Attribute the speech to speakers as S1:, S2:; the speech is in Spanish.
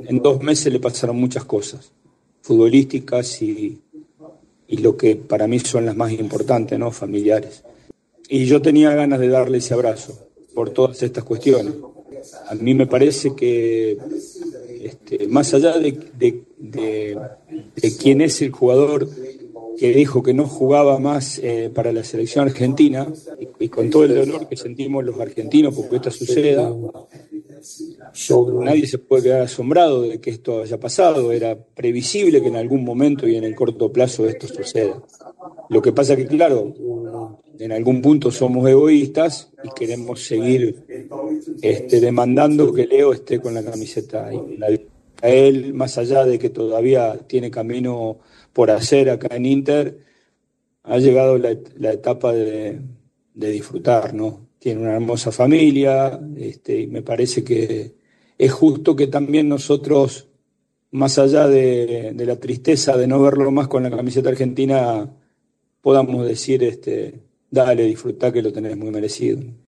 S1: en 2 meses le pasaron muchas cosas, futbolísticas y lo que para mí son las más importantes, ¿no? Familiares. Y yo tenía ganas de darle ese abrazo por todas estas cuestiones. A mí me parece que más allá de quién es el jugador que dijo que no jugaba más para la selección argentina, y con todo el dolor que sentimos los argentinos porque esto suceda, nadie se puede quedar asombrado de que esto haya pasado. Era previsible que en algún momento y en el corto plazo esto suceda. Lo que pasa que, claro, en algún punto somos egoístas y queremos seguir demandando que Leo esté con la camiseta. A él, más allá de que todavía tiene camino por hacer acá en Inter, ha llegado la etapa de disfrutar, ¿no? Tiene una hermosa familia, y me parece que es justo que también nosotros, más allá de la tristeza de no verlo más con la camiseta argentina, podamos decir, dale, disfrutá que lo tenés muy merecido.